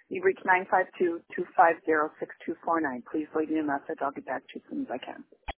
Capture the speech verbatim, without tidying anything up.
You've reached nine five two, two five zero, six two four nine. Please leave me a message. I'll get back to you as soon as I can.